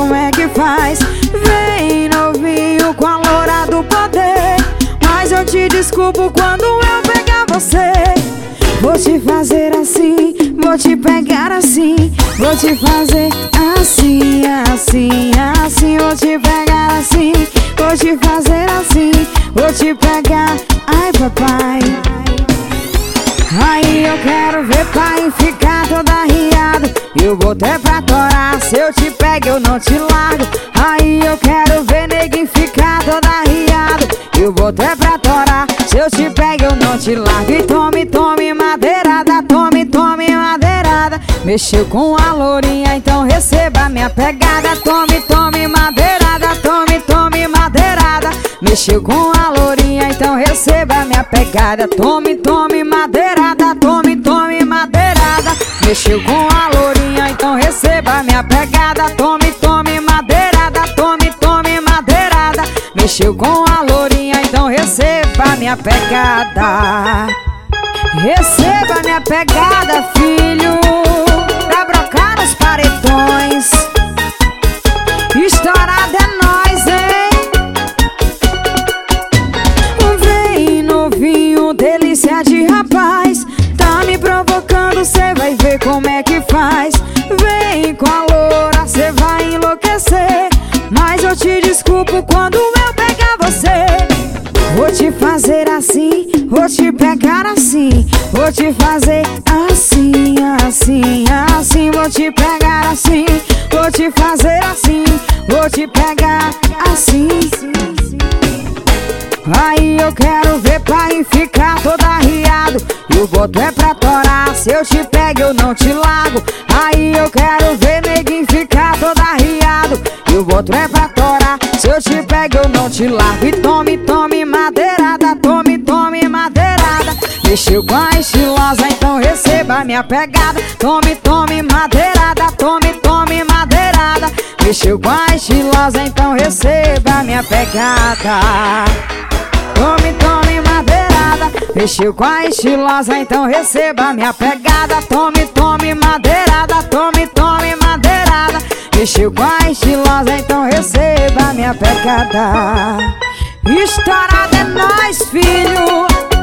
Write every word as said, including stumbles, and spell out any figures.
como é que faz. Vem novinho com a loura do poder, mas eu te desculpo quando eu pegar você. Vou te fazer assim, vou te pegar assim, vou te fazer assim, assim, assim. Vou te pegar assim, vou te fazer assim, vou te pegar, ai papai. Aí eu quero ver pai ficar toda arriado, e o boto é pra torar, se eu te pego eu não te largo. Aí eu quero ver neguinho ficar toda arriado, e o boto é pra torar, se eu te pego eu não te largo. E tome, tome madeirada, tome, tome madeirada. Mexeu com a lourinha, então receba minha pegada. Tome, tome madeirada, tome, tome madeirada. Mexeu com a lourinha, então receba minha pegada. Tome, tome madeirada, tome, tome madeirada. Mexeu com a lourinha, então receba minha pegada. Tome, tome madeirada, tome, tome madeirada. Mexeu com a lourinha, então receba minha pegada. Receba minha pegada, filho, pra brocar nos paredões. Estourado é nós, hein? Vem novinho, delícia de rapaz, tá me provocando, cê vai ver como é que faz. Vem com a loura, cê vai enlouquecer, mas eu te desculpo quando eu pegar você. Vou te fazer assim, vou te pegar assim, vou te fazer assim, assim, assim. Vou te pegar assim, vou te fazer assim, vou te pegar assim. Aí eu quero ver pai ficar todo arriado, e o boto é pra torar, se eu te pego eu não te largo. Aí eu quero ver neguinho ficar todo arriado, e o boto é pra torar, se eu te pego eu não te largo. E tome, tome madeirada, tome, tome madeirada. Mexeu com a estilosa, então receba minha pegada. Tome, tome madeirada, tome, tome madeirada. Mexeu com a estilosa, então receba minha pegada. Tome, tome madeirada. Mexeu com a estilosa, então receba minha pegada. Tome, tome madeirada, tome, tome madeirada. Mexeu com a estilosa, então receba minha pegada. Estourado é nós, filho.